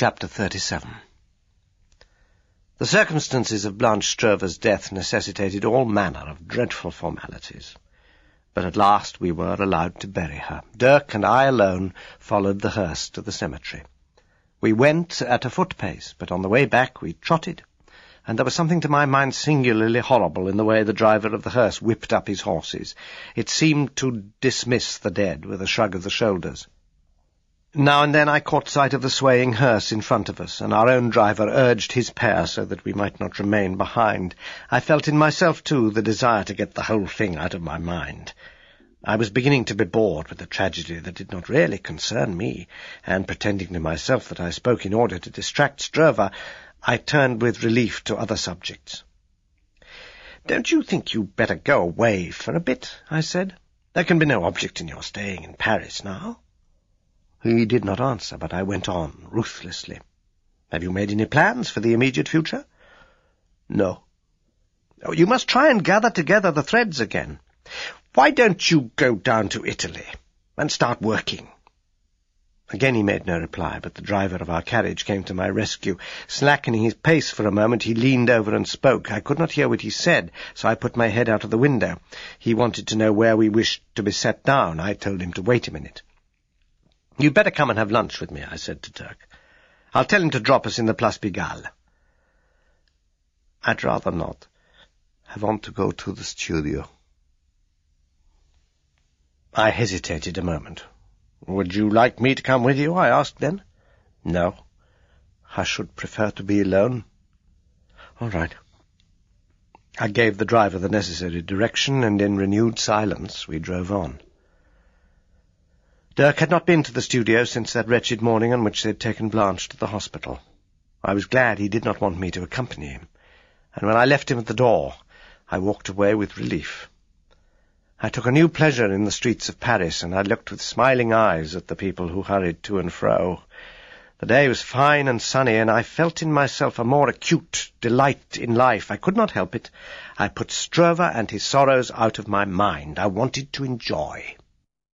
Chapter 37. The circumstances of Blanche Stroeve's death necessitated all manner of dreadful formalities. But at last we were allowed to bury her. Dirk and I alone followed the hearse to the cemetery. We went at a foot-pace, but on the way back we trotted, and there was something to my mind singularly horrible in the way the driver of the hearse whipped up his horses. It seemed to dismiss the dead with a shrug of the shoulders. Now and then I caught sight of the swaying hearse in front of us, and our own driver urged his pair so that we might not remain behind. I felt in myself, too, the desire to get the whole thing out of my mind. I was beginning to be bored with a tragedy that did not really concern me, and pretending to myself that I spoke in order to distract Stroeve, I turned with relief to other subjects. "Don't you think you'd better go away for a bit?" I said. "There can be no object in your staying in Paris now." He did not answer, but I went on, ruthlessly. "Have you made any plans for the immediate future?" "No." "Oh, you must try and gather together the threads again. Why don't you go down to Italy and start working?" Again he made no reply, but the driver of our carriage came to my rescue. Slackening his pace for a moment, he leaned over and spoke. I could not hear what he said, so I put my head out of the window. He wanted to know where we wished to be set down. I told him to wait a minute. "You'd better come and have lunch with me," I said to Dirk. "I'll tell him to drop us in the Place Pigalle." "I'd rather not. I want to go to the studio." I hesitated a moment. "Would you like me to come with you?" I asked then. "No. I should prefer to be alone." "All right." I gave the driver the necessary direction, and in renewed silence we drove on. Dirk had not been to the studio since that wretched morning on which they had taken Blanche to the hospital. I was glad he did not want me to accompany him, and when I left him at the door, I walked away with relief. I took a new pleasure in the streets of Paris, and I looked with smiling eyes at the people who hurried to and fro. The day was fine and sunny, and I felt in myself a more acute delight in life. I could not help it. I put Stroeve and his sorrows out of my mind. I wanted to enjoy.